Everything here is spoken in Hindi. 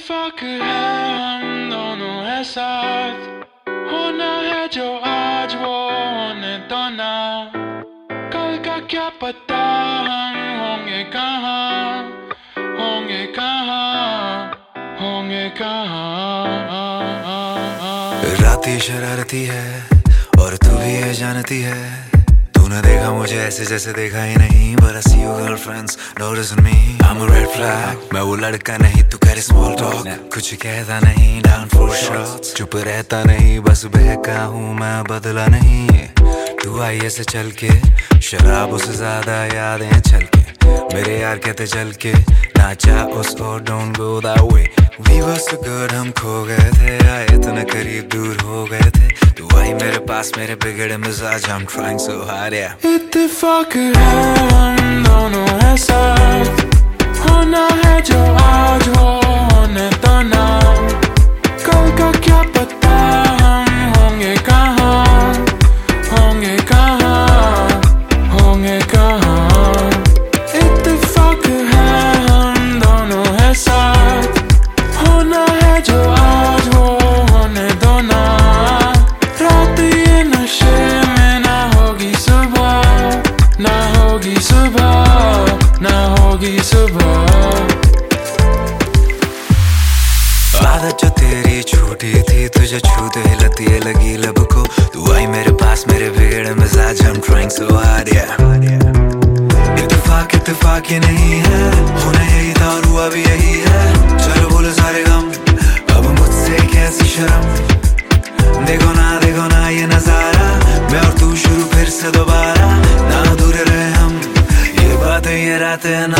इत्तेफाक है हम दोनों है साथ, होना है जो आज वो होने तो ना, कल का क्या पता हम होंगे कहाँ, होंगे कहाँ, होंगे कहाँ। रात ही शरारती है और तू भी ये जानती है, तूने देखा मुझे ऐसे जैसे देखा ही नहीं। But I see your girlfriends noticing me, I'm a red flag। मैं वो लड़का नहीं तू करे small talk, कुछ कहता नहीं down for shots, चुप रहता नहीं बस बहका हूँ मैं बदला नहीं। तू आई ऐसे चल के शराबों से ज्यादा यादें छल के, मेरे यार कहते चल के नाचा उस और don't go that way। We were so good हम खो गए थे, आए इतने करीब दूर हो गए थे, तू आई मेरे पास मेरे बिगड़े मिजाज I'm trying so hard yeah। इत्तेफाक है हम दोनों है साथ, होना है जो आज वो होने तो ना, कल का क्या पता हम होंगे कहाँ, होंगे कहाँ, होंगे कहाँ। इत्तेफाक है हम दोनों है साथ, होना है जो आज वो होने दो ना, रात ये नशे में ना होगी सुबह, ना होगी सुबह, ना होगी सुबह। आदत जो तेरी छूटी थी तुझे छूते ही लती लगी लब को, तू आई मेरे पास मेरे बिगड़े मिजाज I'm trying so hard yeah। इत्तेफाक इत्तेफाक ये नहीं है, होना यही था और हुआ भी यही है, चलो बोलो सारे गम अब मुझसे कैसी शर्म। देखो ना ये नजारा, मैं और तू शुरू फिर से दोबारा, ना दूर रहे हम ये बातें ये रातें ना